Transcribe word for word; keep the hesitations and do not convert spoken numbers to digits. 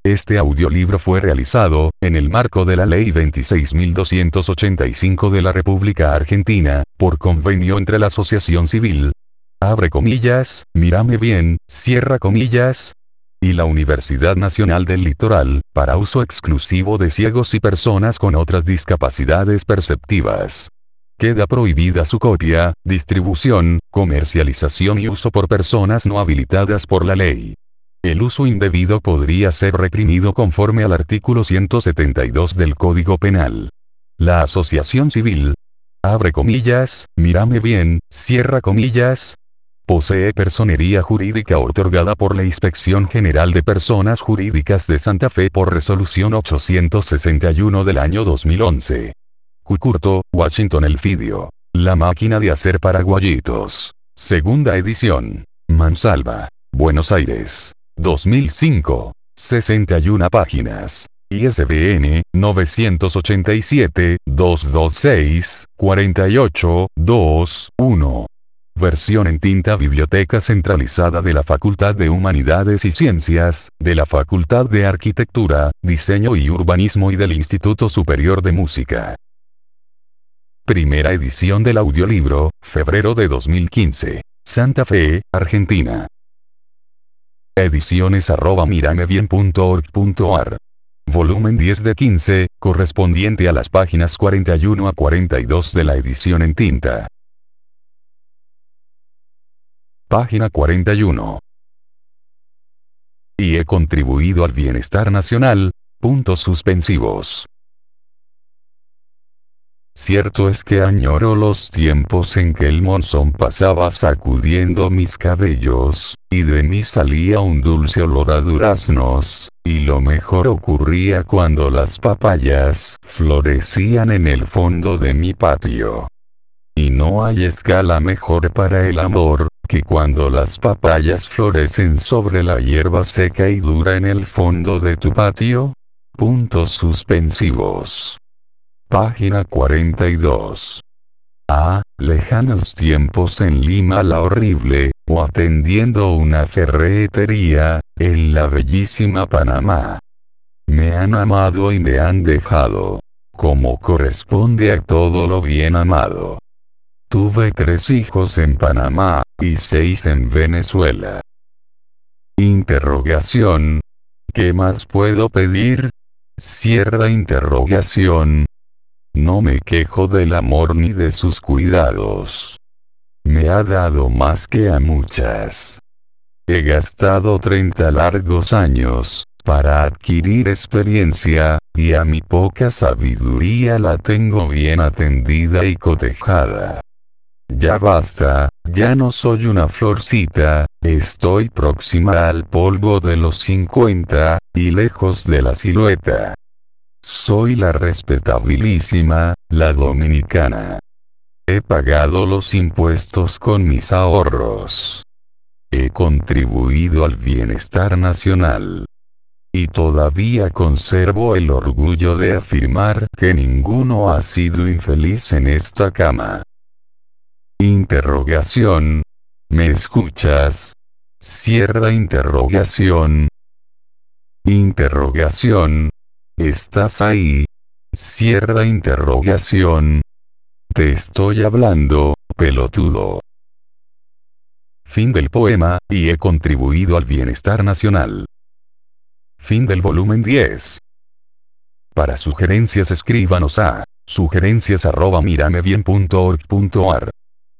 Este audiolibro fue realizado, en el marco de la Ley veintiséis mil doscientos ochenta y cinco de la República Argentina, por convenio entre la Asociación Civil, abre comillas, Mírame Bien, cierra comillas, y la Universidad Nacional del Litoral, para uso exclusivo de ciegos y personas con otras discapacidades perceptivas. Queda prohibida su copia, distribución, comercialización y uso por personas no habilitadas por la ley. El uso indebido podría ser reprimido conforme al artículo ciento setenta y dos del Código Penal. La Asociación Civil, abre comillas, Mírame Bien, cierra comillas, posee personería jurídica otorgada por la Inspección General de Personas Jurídicas de Santa Fe por resolución ochocientos sesenta y uno del año dos mil once. Cucurto, Washington Elfidio. La máquina de hacer paraguayitos. Segunda edición. Mansalva, Buenos Aires. dos mil cinco. sesenta y una páginas. I S B N, novecientos ochenta y siete, doscientos veintiséis, cuarenta y ocho, dos, uno. Versión en tinta. Biblioteca Centralizada de la Facultad de Humanidades y Ciencias, de la Facultad de Arquitectura, Diseño y Urbanismo y del Instituto Superior de Música. Primera edición del audiolibro, febrero de dos mil quince. Santa Fe, Argentina. Ediciones arroba miramebien punto org punto ar. Volumen diez de quince, correspondiente a las páginas cuarenta y uno a cuarenta y dos de la edición en tinta. Página cuarenta y uno. Y he contribuido al bienestar nacional, puntos suspensivos. Cierto es que añoro los tiempos en que el monzón pasaba sacudiendo mis cabellos, y de mí salía un dulce olor a duraznos, y lo mejor ocurría cuando las papayas florecían en el fondo de mi patio. Y no hay escala mejor para el amor, que cuando las papayas florecen sobre la hierba seca y dura en el fondo de tu patio. Puntos suspensivos. Página cuarenta y dos. Ah, lejanos tiempos en Lima la horrible, o atendiendo una ferretería, en la bellísima Panamá. Me han amado y me han dejado, como corresponde a todo lo bien amado. Tuve tres hijos en Panamá, y seis en Venezuela. Interrogación. ¿Qué más puedo pedir? Cierra interrogación. No me quejo del amor ni de sus cuidados. Me ha dado más que a muchas. He gastado treinta largos años, para adquirir experiencia, y a mi poca sabiduría la tengo bien atendida y cotejada. Ya basta, ya no soy una florcita, estoy próxima al polvo de los cincuenta, y lejos de la silueta. Soy la respetabilísima, la dominicana. He pagado los impuestos con mis ahorros. He contribuido al bienestar nacional. Y todavía conservo el orgullo de afirmar que ninguno ha sido infeliz en esta cama. Interrogación. ¿Me escuchas? Cierra interrogación. Interrogación. ¿Estás ahí? Cierra interrogación. Te estoy hablando, pelotudo. Fin del poema, y he contribuido al bienestar nacional. Fin del volumen diez. Para sugerencias escríbanos a sugerencias arroba miramebien punto org punto ar.